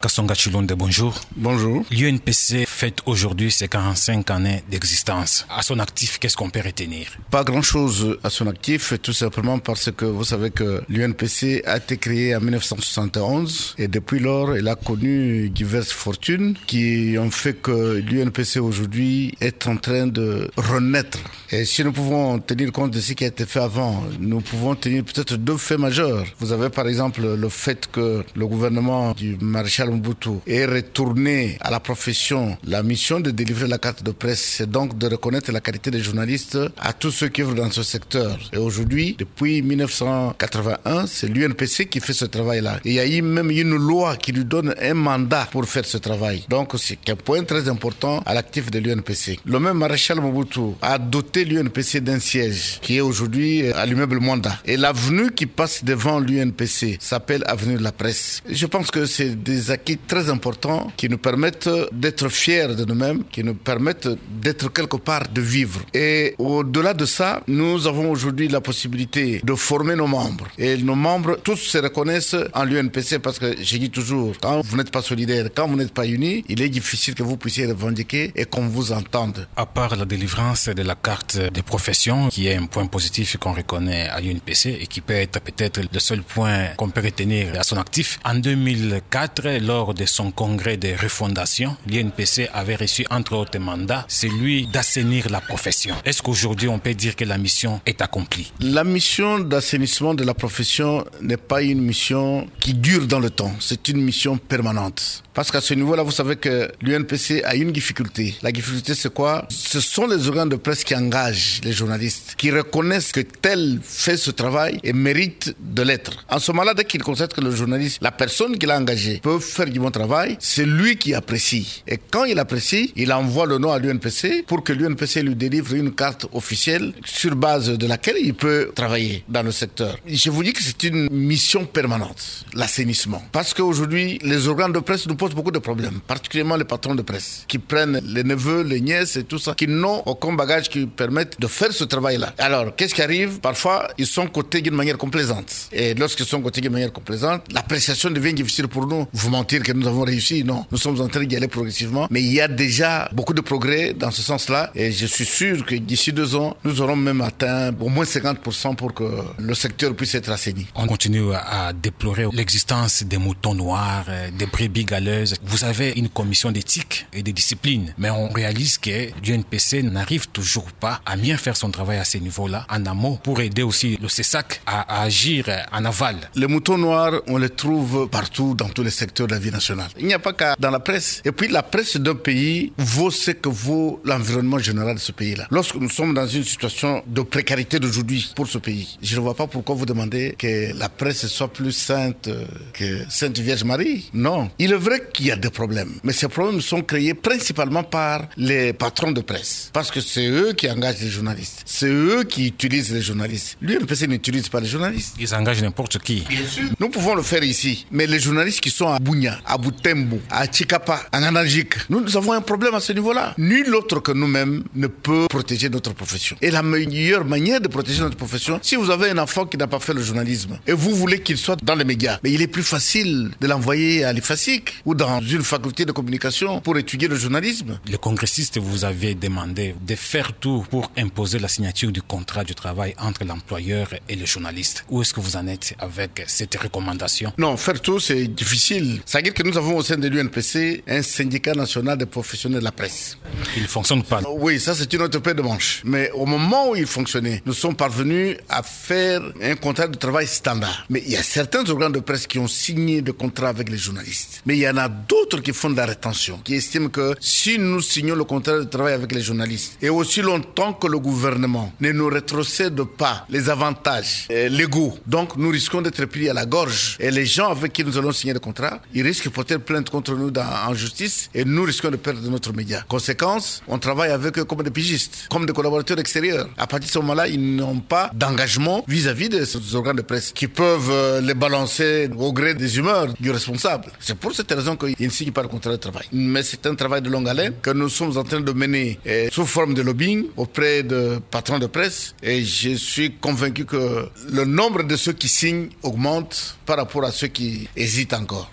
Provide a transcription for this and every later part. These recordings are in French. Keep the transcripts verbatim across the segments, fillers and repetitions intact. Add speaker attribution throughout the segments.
Speaker 1: Kasonga Chilonde, bonjour.
Speaker 2: Bonjour.
Speaker 1: L'U N P C fête aujourd'hui ses quarante-cinq années d'existence. À son actif, qu'est-ce qu'on peut retenir?
Speaker 2: Pas grand-chose à son actif, tout simplement parce que vous savez que l'U N P C a été créé en dix-neuf cent soixante et onze et depuis lors, elle a connu diverses fortunes qui ont fait que l'U N P C aujourd'hui est en train de renaître. Et si nous pouvons tenir compte de ce qui a été fait avant, nous pouvons tenir peut-être deux faits majeurs. Vous avez par exemple le fait que le gouvernement du maréchal Mobutu ait retourné à la profession la mission de délivrer la carte de presse, c'est donc de reconnaître la qualité des journalistes à tous ceux qui œuvrent dans ce secteur. Et aujourd'hui, depuis dix-neuf cent quatre-vingt-un, c'est l'U N P C qui fait ce travail-là. Et il y a eu même une loi qui lui donne un mandat pour faire ce travail. Donc c'est un point très important à l'actif de l'U N P C. Le même maréchal Mobutu a doté l'U N P C d'un siège qui est aujourd'hui à l'immeuble Mwanda. Et l'avenue qui passe devant l'U N P C s'appelle Avenue de la Presse. Je pense que c'est des acquis très importants qui nous permettent d'être fiers de nous-mêmes, qui nous permettent d'être quelque part, de vivre. Et au-delà de ça, nous avons aujourd'hui la possibilité de former nos membres. Et nos membres, tous se reconnaissent en l'U N P C parce que je dis toujours, quand vous n'êtes pas solidaire, quand vous n'êtes pas unis, il est difficile que vous puissiez revendiquer et qu'on vous entende.
Speaker 1: À part la délivrance de la carte des professions, qui est un point positif qu'on reconnaît à l'U N P C et qui peut être peut-être le seul point qu'on peut retenir à son actif, en deux mille quatre, lors de son congrès de refondation, l'U N P C avait reçu entre autres mandats, celui d'assainir la profession. Est-ce qu'aujourd'hui on peut dire que la mission est accomplie?
Speaker 2: La mission d'assainissement de la profession n'est pas une mission qui dure dans le temps, c'est une mission permanente. Parce qu'à ce niveau-là, vous savez que l'U N P C a une difficulté. La difficulté, c'est quoi? Ce sont les organes de presse qui engagent les journalistes, qui reconnaissent que tel fait ce travail et mérite de l'être. En ce moment-là, dès qu'ils constatent que le journaliste, la personne qui l'a engagé, peut faire du bon travail, c'est lui qui apprécie. Et quand il apprécie, il envoie le nom à l'U N P C pour que l'U N P C lui délivre une carte officielle sur base de laquelle il peut travailler dans le secteur. Je vous dis que c'est une mission permanente, l'assainissement. Parce qu'aujourd'hui, les organes de presse nous posent beaucoup de problèmes, particulièrement les patrons de presse, qui prennent les neveux, les nièces et tout ça, qui n'ont aucun bagage qui permette de faire ce travail-là. Alors, qu'est-ce qui arrive? Parfois, ils sont cotés d'une manière complaisante. Et lorsqu'ils sont cotés d'une manière complaisante, l'appréciation devient difficile pour nous. Vous mentir que nous avons réussi, non. Nous sommes en train d'y aller progressivement, mais il y a déjà beaucoup de progrès dans ce sens-là, et je suis sûr que d'ici deux ans, nous aurons même atteint au moins cinquante pour cent pour que le secteur puisse être assaini.
Speaker 1: On continue à déplorer l'existence des moutons noirs, des brebis galeuses. Vous avez une commission d'éthique et de discipline, mais on réalise que l'U N P C n'arrive toujours pas à bien faire son travail à ce niveau-là, en amont, pour aider aussi le C E S A C à, à agir en aval.
Speaker 2: Les moutons noirs, on les trouve partout dans tous les secteurs de la vie nationale. Il n'y a pas qu'à dans la presse. Et puis la presse d'un pays vaut ce que vaut l'environnement général de ce pays-là. Lorsque nous sommes dans une situation de précarité d'aujourd'hui pour ce pays, je ne vois pas pourquoi vous demandez que la presse soit plus sainte que Sainte Vierge Marie. Non. Il est vrai qu'il y a des problèmes, mais ces problèmes sont créés principalement par les patrons de presse, parce que c'est eux qui engagent les journalistes, c'est eux qui utilisent les journalistes. L'U N P C n'utilise pas les journalistes.
Speaker 1: Ils engagent n'importe qui.
Speaker 2: Bien sûr. Nous pouvons le faire ici, mais les journalistes qui sont à Bunia, à Butembo, à Chikapa, en Anangique, nous, nous avons un problème à ce niveau-là. Nul autre que nous-mêmes ne peut protéger notre profession. Et la meilleure manière de protéger notre profession, si vous avez un enfant qui n'a pas fait le journalisme et vous voulez qu'il soit dans les médias, mais il est plus facile de l'envoyer à l'I F A S I C ou dans une faculté de communication pour étudier le journalisme.
Speaker 1: Le congressiste vous avait demandé de faire tout pour imposer la signature du contrat de travail entre l'employeur et le journaliste. Où est-ce que vous en êtes avec cette recommandation?
Speaker 2: Non, faire tout, c'est difficile. Ça veut dire que nous avons au sein de l'U N P C un syndicat national des professionnels de la presse.
Speaker 1: Il ne fonctionne pas.
Speaker 2: Oui, ça c'est une autre paire de manches. Mais au moment où il fonctionnait, nous sommes parvenus à faire un contrat de travail standard. Mais il y a certains organes de presse qui ont signé des contrats avec les journalistes. Mais il y en a d'autres qui font de la rétention, qui estiment que si nous signons le contrat de travail avec les journalistes, et aussi longtemps que le gouvernement ne nous rétrocède pas les avantages euh, légaux, donc nous risquons d'être pris à la gorge. Et les gens avec qui nous allons signer le contrat, ils risquent de porter plainte contre nous dans, en justice, et nous risquons de perdre notre média. Conséquence, on travaille avec eux comme des pigistes, comme des collaborateurs extérieurs. À partir de ce moment-là, ils n'ont pas d'engagement vis-à-vis de ces organes de presse qui peuvent euh, les balancer au gré des humeurs du responsable. C'est pour cette raison qu'ils ne signent pas le contrat de travail. Mais c'est un travail de longue haleine que nous sommes en train de mener eh, sous forme de lobbying auprès de patrons de presse, et je suis convaincu que le nombre de ceux qui signent augmente par rapport à ceux qui hésitent encore.
Speaker 1: En termes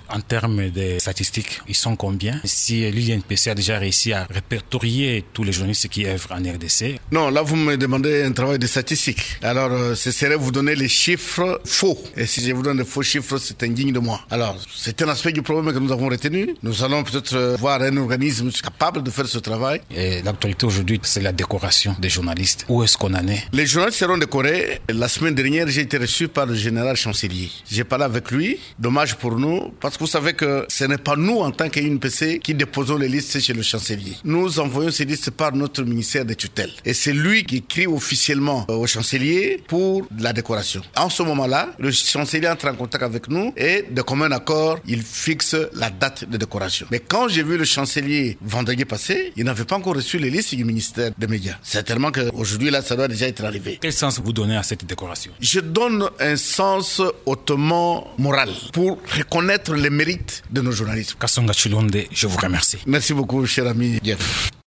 Speaker 1: termes des statistiques, ils sont combien? Si l'U N P C a déjà réussi à répertorier tous les journalistes qui œuvrent en R D C?
Speaker 2: Non, là vous me demandez un travail de statistique. Alors euh, ce serait vous donner les chiffres faux. Et si je vous donne des faux chiffres, c'est indigne de moi. Alors c'est un aspect du problème que nous avons retenu. Nous allons peut-être voir un organisme capable de faire ce travail.
Speaker 1: Et l'actualité aujourd'hui, c'est la décoration des journalistes. Où est-ce qu'on en est?
Speaker 2: Les journalistes seront décorés. La semaine dernière, j'ai été reçu par le général chancelier. J'ai parlé avec lui. Dommage pour nous, parce que vous savez que ce n'est pas nous, en tant qu'U N P C, qui déposons les listes chez le chancelier. Nous envoyons ces listes par notre ministère des tutelles. Et c'est lui qui écrit officiellement au chancelier pour la décoration. En ce moment-là, le chancelier entre en contact avec nous et de commun accord, il fixe la date de décoration. Mais quand j'ai vu le chancelier vendredi passé, il n'avait pas encore reçu les listes du ministère des médias. Certainement qu'aujourd'hui, là, ça doit déjà être arrivé.
Speaker 1: Quel sens vous donnez à cette décoration?
Speaker 2: Je donne un sens hautement moral pour reconnaître les mérites de nos journalistes.
Speaker 1: Kasonga Chilonde, je vous remercie.
Speaker 2: Merci beaucoup, cher ami Jeff.